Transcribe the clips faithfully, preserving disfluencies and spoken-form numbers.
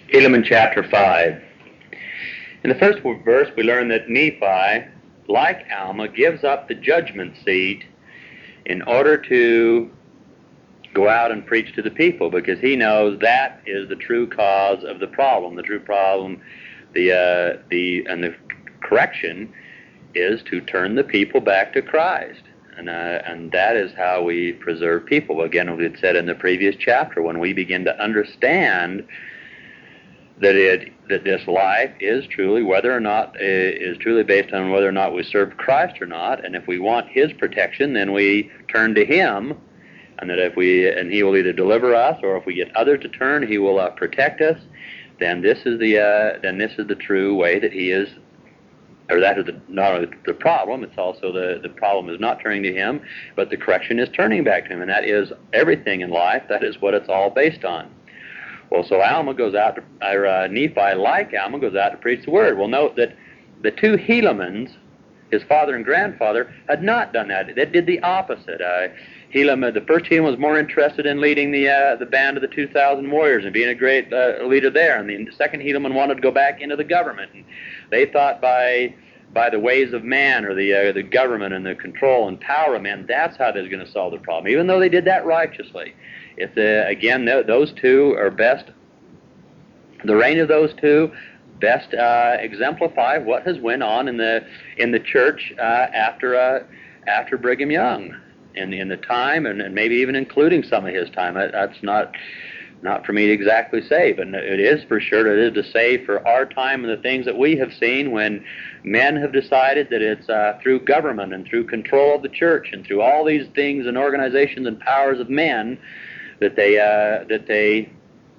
Helaman chapter five. In the first verse, we learn that Nephi, like Alma, gives up the judgment seat in order to go out and preach to the people, because he knows that is the true cause of the problem. The true problem, the uh, the and the correction is to turn the people back to Christ. And, uh, and that is how we preserve people. Again, we had said in the previous chapter, when we begin to understand that it that this life is truly whether or not is truly based on whether or not we serve Christ or not, and if we want His protection, then we turn to Him, and that if we and He will either deliver us, or if we get others to turn, He will uh, protect us. Then this is the uh, then this is the true way that He is. Or that is the, not only the problem, it's also the, the problem is not turning to Him, but the correction is turning back to Him, and that is everything in life. That is what it's all based on. Well, so Alma goes out to, or uh, Nephi, like Alma, goes out to preach the word. Well, note that the two Helamans, his father and grandfather, had not done that. They did the opposite. Uh, Helam, the first Helaman was more interested in leading the uh, the band of the two thousand warriors and being a great uh, leader there, and the second Helaman wanted to go back into the government. And they thought by by the ways of man, or the uh, the government and the control and power of man, that's how they're going to solve the problem, even though they did that righteously. If uh, again, th- those two are best, the reign of those two best uh, exemplify what has went on in the in the church uh, after uh, after Brigham Young, in in the time, and, and maybe even including some of his time. That, that's not. Not for me to exactly say, but it is for sure, it is to say for our time and the things that we have seen when men have decided that it's uh, through government and through control of the church and through all these things and organizations and powers of men that they uh, that they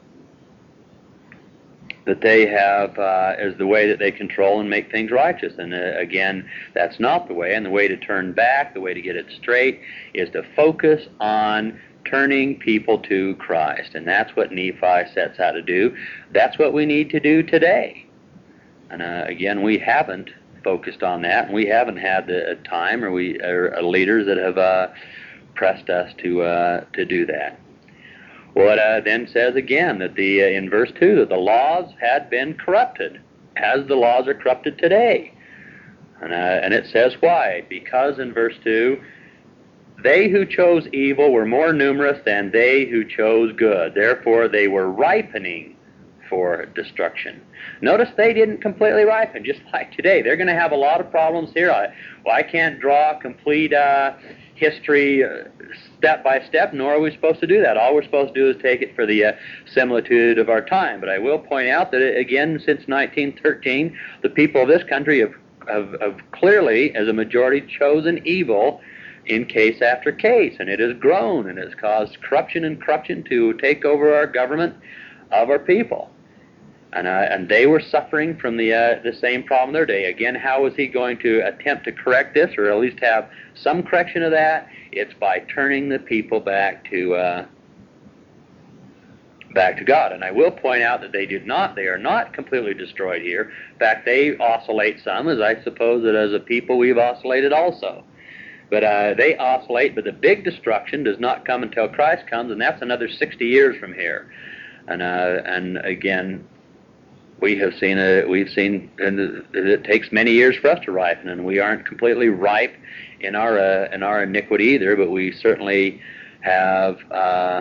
that they have uh, as the way that they control and make things righteous. And uh, again, that's not the way. And the way to turn back, the way to get it straight, is to focus on turning people to Christ. And that's what Nephi sets out to do. That's what we need to do today. And uh, again, we haven't focused on that, and we haven't had the time, or we or, uh, leaders that have uh, pressed us to uh, to do that. Well, it uh, then says again that the uh, in verse two that the laws had been corrupted, as the laws are corrupted today. And, uh, and it says why? Because in verse two, they who chose evil were more numerous than they who chose good. Therefore, they were ripening for destruction. Notice they didn't completely ripen, just like today. They're going to have a lot of problems here. I, well, I can't draw complete uh, history uh, step by step, nor are we supposed to do that. All we're supposed to do is take it for the uh, similitude of our time. But I will point out that, again, since nineteen thirteen, the people of this country have, have, have clearly, as a majority, chosen evil in case after case, and it has grown and has caused corruption and corruption to take over our government of our people. And, uh, and they were suffering from the uh, the same problem of their day. Again, how is he going to attempt to correct this, or at least have some correction of that? It's by turning the people back to uh, back to God. And I will point out that they did not, they are not completely destroyed here. In fact, they oscillate some, as I suppose that as a people we've oscillated also. But uh, they oscillate, but the big destruction does not come until Christ comes, and that's another sixty years from here. And uh, and again, we have seen a, we've seen, and it takes many years for us to ripen, and we aren't completely ripe in our uh, in our iniquity either. But we certainly have uh,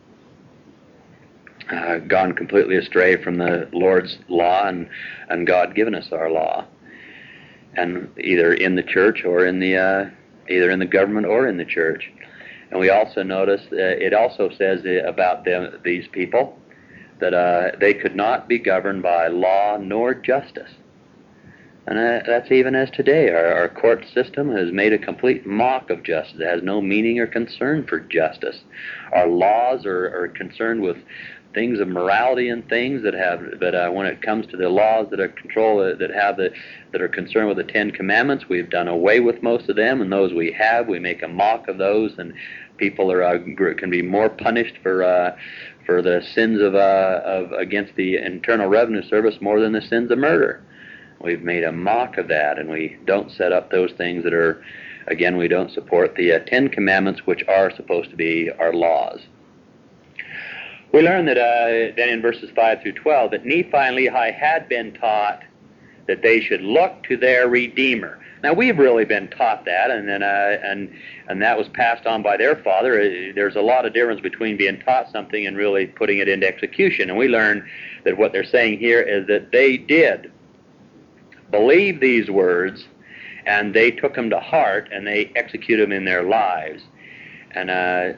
uh, gone completely astray from the Lord's law, and and God given us our law, and either in the church or in the uh, either in the government or in the church. And we also notice uh, it also says about them, these people, that uh, they could not be governed by law nor justice. And uh, that's even as today. Our, our court system has made a complete mock of justice. It has no meaning or concern for justice. Our laws are, are concerned with things of morality and things that have, but uh, when it comes to the laws that are control uh, that have the that are concerned with the Ten Commandments, we've done away with most of them, and those we have, we make a mock of those, and people are uh, can be more punished for uh, for the sins of uh, of against the Internal Revenue Service more than the sins of murder. We've made a mock of that, and we don't set up those things that are, again, we don't support the uh, Ten Commandments, which are supposed to be our laws. We learn that uh, then in verses five through twelve that Nephi and Lehi had been taught that they should look to their Redeemer. Now we've really been taught that, and then uh, and and that was passed on by their father. There's a lot of difference between being taught something and really putting it into execution. And we learn that what they're saying here is that they did believe these words, and they took them to heart, and they executed them in their lives. And uh,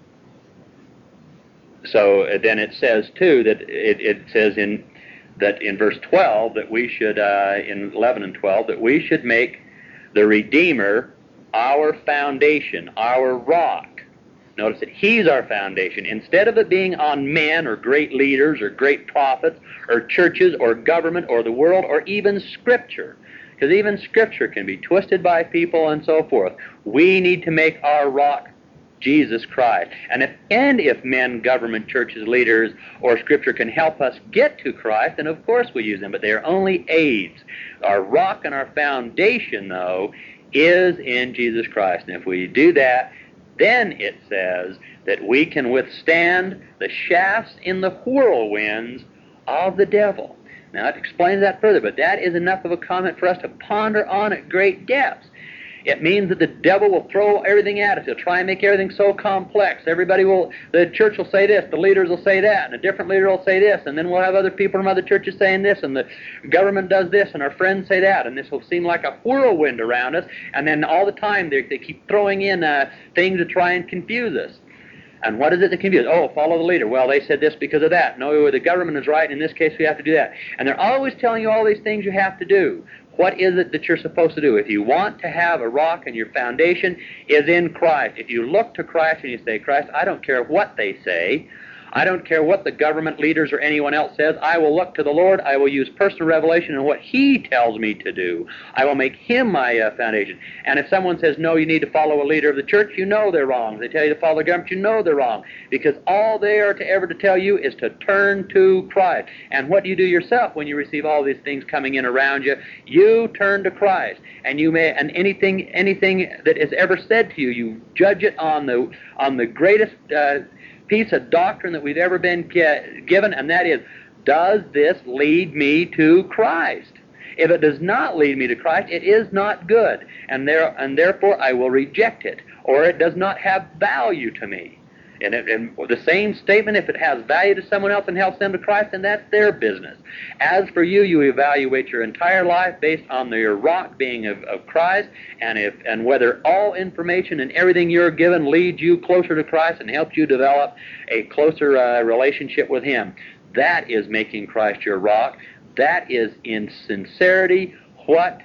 so then it says too that it, it says in that in verse twelve that we should uh, in eleven and twelve that we should make the Redeemer our foundation, our rock. Notice that He's our foundation. Instead of it being on men or great leaders or great prophets or churches or government or the world or even Scripture, because even Scripture can be twisted by people and so forth. We need to make our rock Jesus Christ. And if and if men, government, churches, leaders, or Scripture can help us get to Christ, then of course we use them, but they are only aids. Our rock and our foundation, though, is in Jesus Christ. And if we do that, then it says that we can withstand the shafts in the whirlwinds of the devil. Now it explains that further, but that is enough of a comment for us to ponder on at great depths. It means that the devil will throw everything at us. He'll try and make everything so complex. Everybody will, the church will say this, the leaders will say that, and a different leader will say this, and then we'll have other people from other churches saying this, and the government does this, and our friends say that, and this will seem like a whirlwind around us, and then all the time they, they keep throwing in uh, things to try and confuse us. And what is it that confuses? Oh, follow the leader. Well, they said this because of that. No, the government is right. In this case, we have to do that. And they're always telling you all these things you have to do. What is it that you're supposed to do? If you want to have a rock and your foundation is in Christ, if you look to Christ and you say, Christ, I don't care what they say, I don't care what the government leaders or anyone else says, I will look to the Lord, I will use personal revelation and what He tells me to do. I will make Him my uh, foundation. And if someone says, no, you need to follow a leader of the church, you know they're wrong. If they tell you to follow the government, you know they're wrong. Because all they are to ever to tell you is to turn to Christ. And what do you do yourself when you receive all these things coming in around you? You turn to Christ. And you may, and anything anything that is ever said to you, you judge it on the, on the greatest uh, piece of doctrine that we've ever been given, and that is, does this lead me to Christ? If it does not lead me to Christ, it is not good, and there and therefore I will reject it, or it does not have value to me. And, it, and the same statement, if it has value to someone else and helps them to Christ, then that's their business. As for you, you evaluate your entire life based on the, your rock being of, of Christ, and if and whether all information and everything you're given leads you closer to Christ and helps you develop a closer uh, relationship with Him. That is making Christ your rock. That is in sincerity what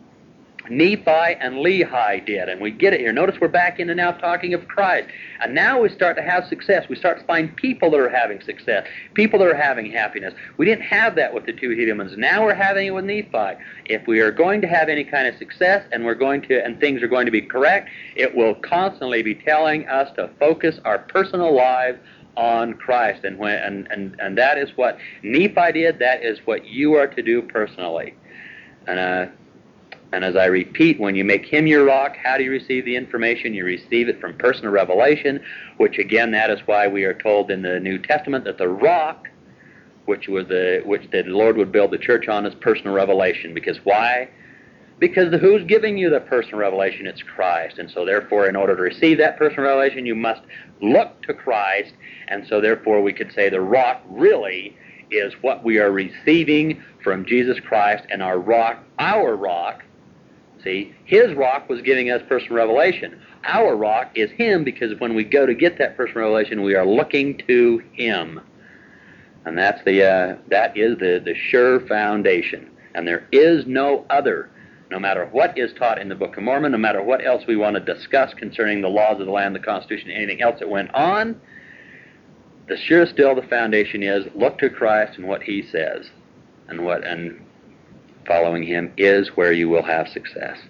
Nephi and Lehi did, and we get it here. Notice we're back into now talking of Christ, and now we start to have success. We start to find people that are having success, people that are having happiness. We didn't have that with the two Hedemans. Now we're having it with Nephi. If we are going to have any kind of success, and we're going to, and things are going to be correct, it will constantly be telling us to focus our personal lives on Christ, and when and and and that is what Nephi did. That is what you are to do personally, and uh. And as I repeat, when you make Him your rock, how do you receive the information? You receive it from personal revelation, which again, that is why we are told in the New Testament that the rock, which was the which the Lord would build the church on, is personal revelation. Because why? Because the, who's giving you the personal revelation? It's Christ. And so therefore, in order to receive that personal revelation, you must look to Christ. And so therefore, we could say the rock really is what we are receiving from Jesus Christ, and our rock, our rock, see, His rock was giving us personal revelation. Our rock is Him, because when we go to get that personal revelation, we are looking to Him. And that's the uh, that is the, the sure foundation. And there is no other, no matter what is taught in the Book of Mormon, no matter what else we want to discuss concerning the laws of the land, the Constitution, anything else that went on, the sure still the foundation is look to Christ and what He says. And what and following Him is where you will have success.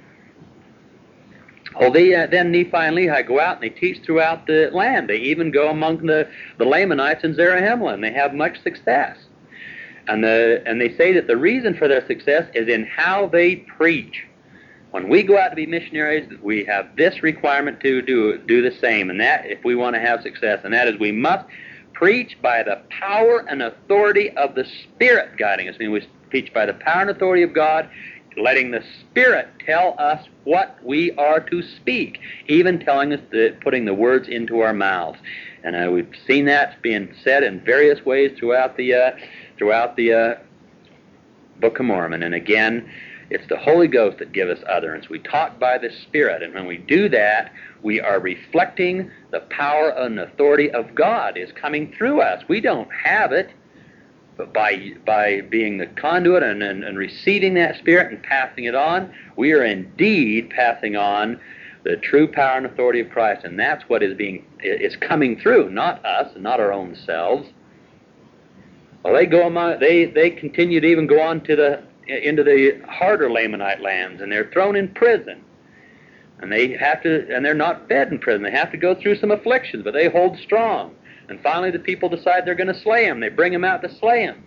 Well, they, uh, then Nephi and Lehi go out and they teach throughout the land. They even go among the, the Lamanites and Zarahemla, and they have much success. And the and they say that the reason for their success is in how they preach. When we go out to be missionaries, we have this requirement to do do the same, and that if we want to have success, and that is we must preach by the power and authority of the Spirit guiding us. I mean, we preach by the power and authority of God, letting the Spirit tell us what we are to speak, even telling us, the, putting the words into our mouths. And uh, we've seen that being said in various ways throughout the uh, throughout the uh, Book of Mormon. And again, it's the Holy Ghost that gives us utterance. We talk by the Spirit, and when we do that, we are reflecting the power and authority of God is coming through us. We don't have it, but by by being the conduit and, and, and receiving that Spirit and passing it on, we are indeed passing on the true power and authority of Christ, and that's what is being is coming through, not us, and not our own selves. Well, they go among, they they continue to even go on to the into the harder Lamanite lands, and they're thrown in prison, and they have to, and they're not fed in prison. They have to go through some afflictions, but they hold strong. And finally, the people decide they're going to slay him. They bring him out to slay him.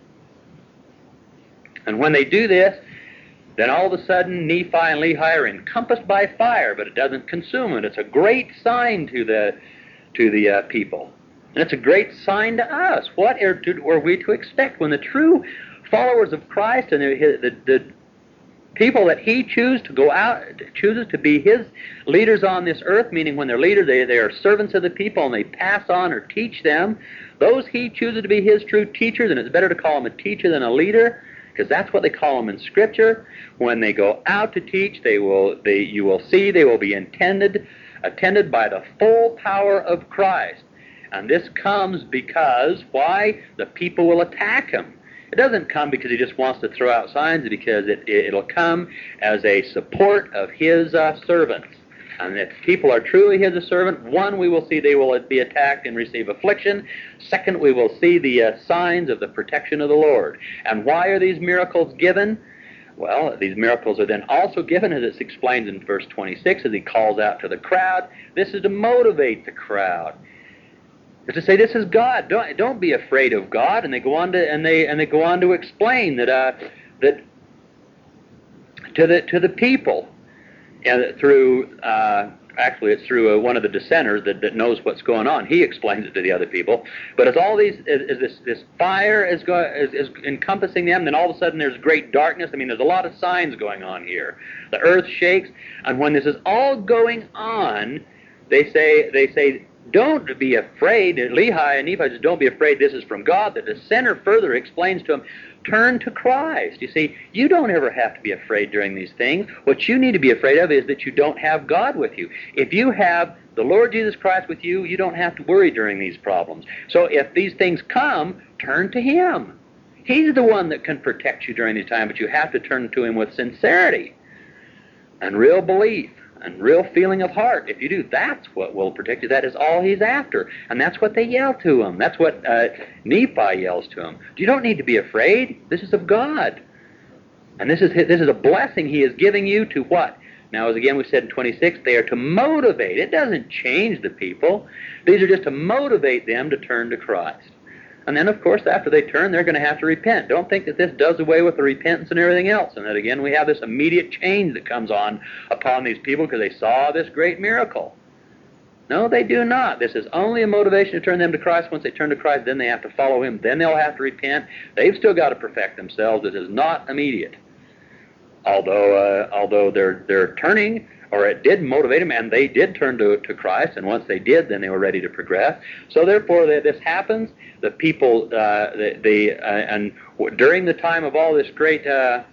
And when they do this, then all of a sudden Nephi and Lehi are encompassed by fire, but it doesn't consume it. It's a great sign to the to the uh, people, and it's a great sign to us. What are, to, are we to expect when the true followers of Christ and the, the, the people that He chooses to go out, chooses to be His leaders on this earth, meaning when they're leaders, they, they are servants of the people and they pass on or teach them. Those He chooses to be His true teachers, and it's better to call them a teacher than a leader, because that's what they call them in Scripture. When they go out to teach, they will, they, you will see they will be intended, attended by the full power of Christ. And this comes because, why? The people will attack Him. It doesn't come because He just wants to throw out signs, because it, it, it'll come as a support of His uh, servants. And if people are truly His servant, one, we will see they will be attacked and receive affliction. Second, we will see the uh, signs of the protection of the Lord. And why are these miracles given? Well, these miracles are then also given, as it's explained in verse twenty-six, as He calls out to the crowd. This is to motivate the crowd. It's to say, this is God. Don't don't be afraid of God. And they go on to and they and they go on to explain that uh, that to the to the people, and through uh, actually it's through uh, one of the dissenters that, that knows what's going on. He explains it to the other people. But as all these as, as this this fire is, go, is is encompassing them, then all of a sudden there's great darkness. I mean, there's a lot of signs going on here. The earth shakes, and when this is all going on, they say they say. Don't be afraid. Lehi and Nephi says, don't be afraid, this is from God. The dissenter further explains to him, turn to Christ. You see, you don't ever have to be afraid during these things. What you need to be afraid of is that you don't have God with you. If you have the Lord Jesus Christ with you, you don't have to worry during these problems. So if these things come, turn to Him. He's the one that can protect you during this time, but you have to turn to Him with sincerity and real belief and real feeling of heart. If you do, that's what will protect you. That is all He's after. And that's what they yell to Him. That's what uh, Nephi yells to Him. You don't need to be afraid. This is of God. And this is this is a blessing He is giving you to what? Now, as again we said in twenty-six, they are to motivate. It doesn't change the people. These are just to motivate them to turn to Christ. And then, of course, after they turn, they're going to have to repent. Don't think that this does away with the repentance and everything else, and that, again, we have this immediate change that comes on upon these people because they saw this great miracle. No, they do not. This is only a motivation to turn them to Christ. Once they turn to Christ, then they have to follow Him. Then they'll have to repent. They've still got to perfect themselves. It is not immediate. Although, uh, although they're they're turning, or it did motivate them, and they did turn to, to Christ, and once they did, then they were ready to progress. So therefore, this happens. The people, uh, the, the uh, and during the time of all this great uh,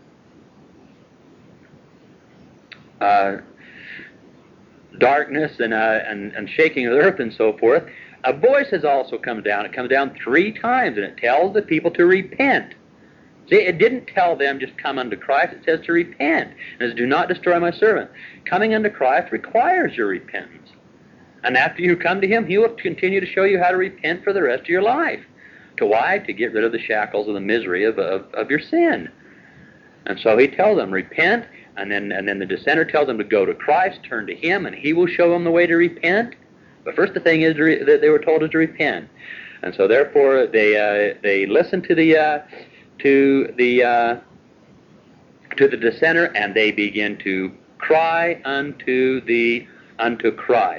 uh, darkness and, uh, and and shaking of the earth and so forth, a voice has also come down. It comes down three times, and it tells the people to repent. See, it didn't tell them just come unto Christ. It says to repent. And it says, do not destroy my servant. Coming unto Christ requires your repentance. And after you come to Him, He will continue to show you how to repent for the rest of your life. To why? To get rid of the shackles of the misery of, of, of your sin. And so He tells them, repent, and then and then the dissenter tells them to go to Christ, turn to Him, and He will show them the way to repent. But first the thing is to re- that they were told is to repent. And so therefore they uh, they listen to the... Uh, to the uh, to the dissenter, and they begin to cry unto the unto Christ.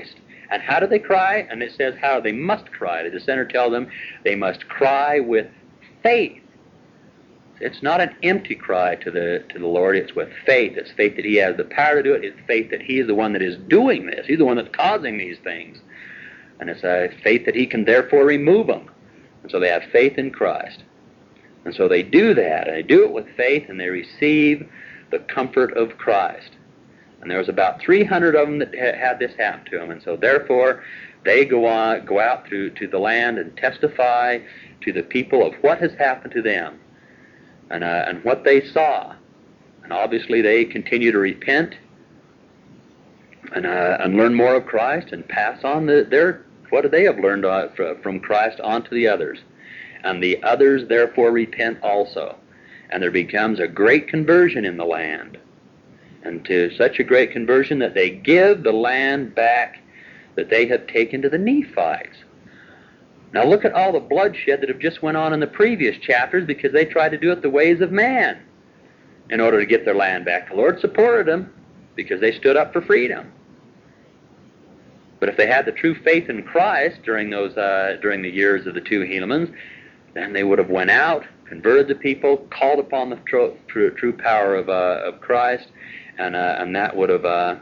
And how do they cry? And it says how they must cry. The center tells them they must cry with faith. It's not an empty cry to the to the Lord. It's with faith. It's faith that He has the power to do it. It's faith that He is the one that is doing this. He's the one that's causing these things. And it's a faith that He can therefore remove them. And so they have faith in Christ. And so they do that. And they do it with faith, and they receive the comfort of Christ. And there was about three hundred of them that had this happen to them. And so therefore they go on, go out to, to the land and testify to the people of what has happened to them. And, uh, and what they saw. And obviously they continue to repent and, uh, and learn more of Christ and pass on the, their, what they have learned uh, from Christ on to the others. And the others therefore repent also. And there becomes a great conversion in the land. And to such a great conversion that they give the land back that they have taken to the Nephites. Now look at all the bloodshed that have just went on in the previous chapters because they tried to do it the ways of man in order to get their land back. The Lord supported them because they stood up for freedom. But if they had the true faith in Christ during those uh, during the years of the two Helamans, then they would have went out, converted the people, called upon the true, true, true power of, uh, of Christ, and uh, and that would have uh,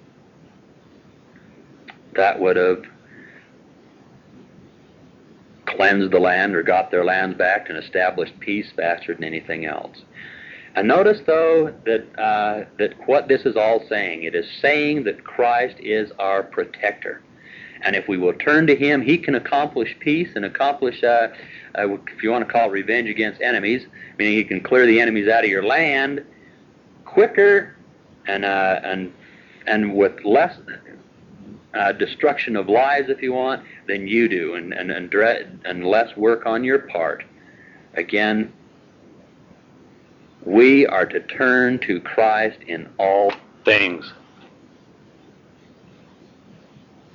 that would have cleansed the land or got their lands back and established peace faster than anything else. And notice, though, that uh, that what this is all saying, it is saying that Christ is our protector. And if we will turn to Him, He can accomplish peace and accomplish, uh, uh, if you want to call it revenge against enemies, meaning He can clear the enemies out of your land quicker and uh, and and with less Uh, destruction of lives, if you want, than you do, and and and, dread, and less work on your part. Again, we are to turn to Christ in all things.